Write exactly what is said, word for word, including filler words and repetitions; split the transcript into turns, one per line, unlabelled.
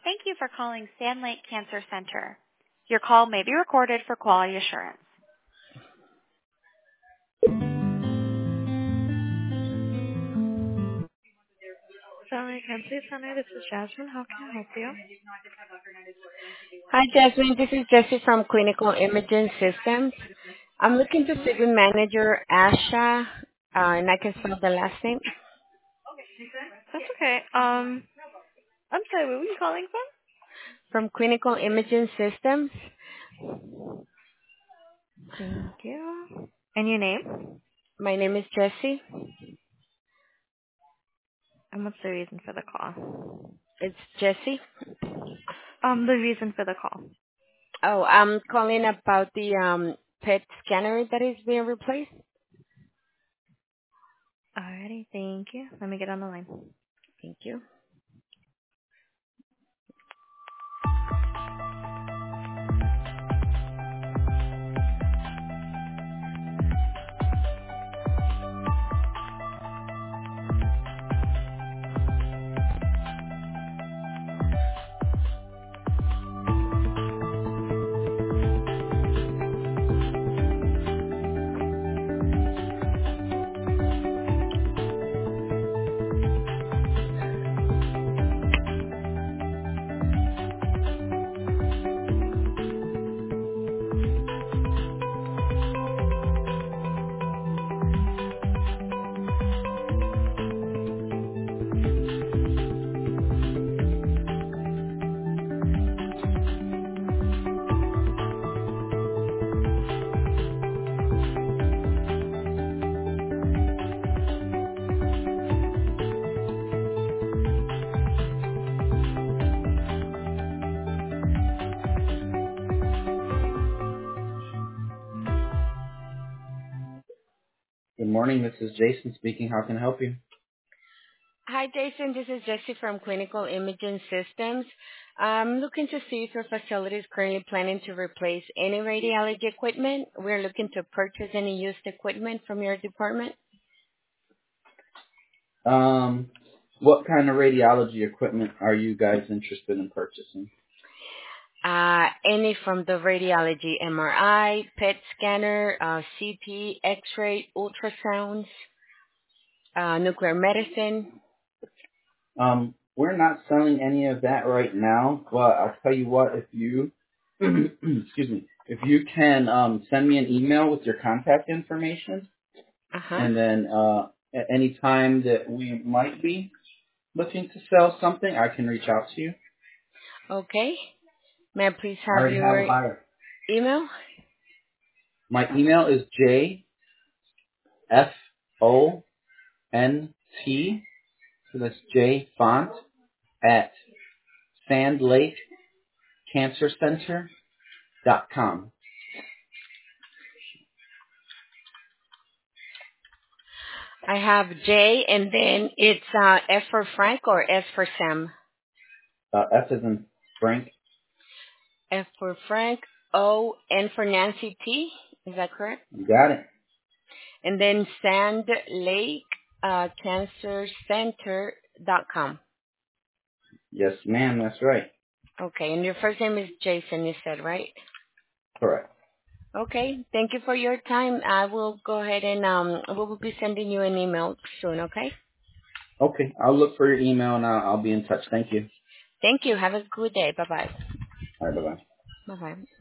Thank you for calling Sand Lake Cancer Center. Your call may be recorded for quality assurance. Sand Lake Cancer Center, this is Jasmine. How can I help you?
Hi, Jasmine. This is Jessie from Clinical Imaging Systems. I'm looking to speak with manager Asha, uh, and I can spell the last name.
That's okay. Um, I'm sorry, where were you calling from?
From Clinical Imaging Systems.
Thank you. And your name?
My name is Jessie.
And what's the reason for the call?
It's Jessie.
Um, the reason for the call.
Oh, I'm calling about the um, P E T scanner that is being replaced.
Alrighty, thank you. Let me get on the line.
Thank you.
Good morning. This is Jason speaking. How can I help you?
Hi, Jason. This is Jessie from Clinical Imaging Systems. I'm looking to see if your facility is currently planning to replace any radiology equipment. We're looking to purchase any used equipment from your department.
Um, what kind of radiology equipment are you guys interested in purchasing?
Uh, any from the radiology, M R I, P E T scanner, uh, C T, X-ray, ultrasounds, uh, nuclear medicine.
Um, we're not selling any of that right now, but I'll tell you what, if you, excuse me, if you can um, send me an email with your contact information,
Uh-huh.
and then uh, at any time that we might be looking to sell something, I can reach out to you.
Okay. May I please
I
have
already have a
your
buyer.
email?
My email is J F O N T, so that's J Font, at Sand Lake Cancer Center dot com.
I have J and then it's uh, F for Frank or S for Sam?
Uh, F is in Frank.
F for Frank, O, N for Nancy T. Is that correct?
You got it.
And then Sand Lake uh, Cancer Center dot com.
Yes, ma'am. That's right.
Okay, and your first name is Jason, you said, right?
Correct.
Okay, thank you for your time. I will go ahead and um, we will be sending you an email soon, okay?
Okay. I'll look for your email and I'll, I'll be in touch. Thank you.
Thank you. Have a good day. Bye-bye.
All right. Bye-bye.
Bye-bye.